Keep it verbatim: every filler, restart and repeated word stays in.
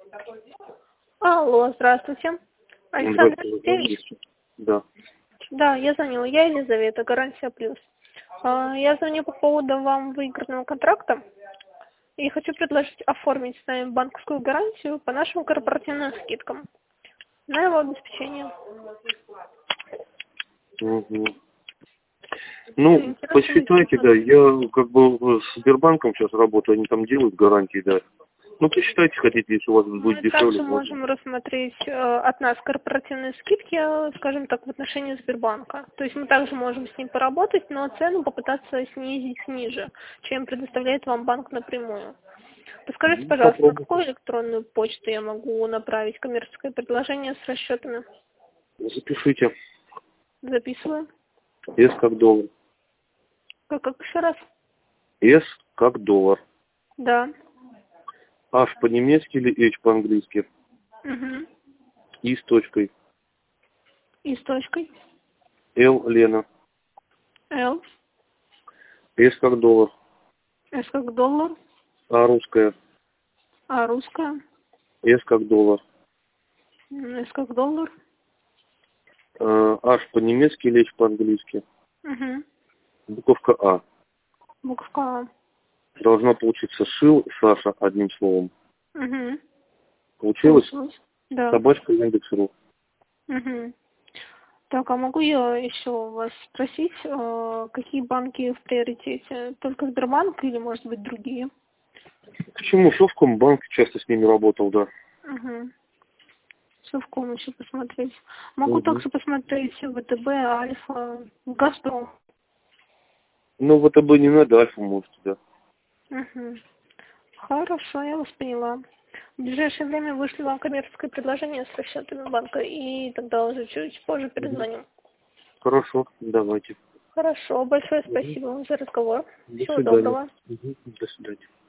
Алло, здравствуйте. Александр Здравствуйте. Алексеевич? Да. Да, я звонила. Я Елизавета, Гарантия Плюс. А, Я звоню по поводу вам выигранного контракта и хочу предложить оформить с нами банковскую гарантию по нашим корпоративным скидкам на его обеспечение. Угу. Ну, Интересно посчитайте, да, я как бы с Сбербанком сейчас работаю, они там делают гарантии, да. Ну, посчитайте, хотите, если у вас будет Мы дешевле. также можно. можем рассмотреть э, от нас корпоративные скидки, э, скажем так, в отношении Сбербанка. То есть мы также можем с ним поработать, но цену попытаться снизить ниже, чем предоставляет вам банк напрямую. Подскажите, Ну, пожалуйста, на попробуйте. какую электронную почту я могу направить коммерческое предложение с расчетами? Запишите. Записываю. S как доллар. Как, как еще раз? S как доллар. Да. H по-немецки или H по-английски? Угу. И с точкой. И с точкой. L Лена. Л. S как доллар. С как доллар. А русская. А русская. S как доллар. С как доллар. Э, H по-немецки или H по-английски? Угу. Буковка А. Буковка А. Должна получиться Шил Саша одним словом. Угу. Получилось? Получилось. Да. Собачка Яндекс.ру. Угу. Так, а могу я еще вас спросить, э, какие банки в приоритете? Только Сбербанк или, может быть, другие? Почему? Совкомбанк часто с ними работал, да. Угу. Совком еще посмотреть. Могу Угу. также посмотреть ВТБ, Альфа, Газпром. Ну, в ВТБ не надо, Альфа можете, да. Угу. Хорошо, я вас поняла. В ближайшее время вышли вам коммерческое предложение с расчетами банка, и тогда уже чуть позже Угу. перезвоним. Хорошо, давайте. Хорошо, большое Угу. спасибо вам за разговор. До Всего свидания. доброго. Угу. До свидания.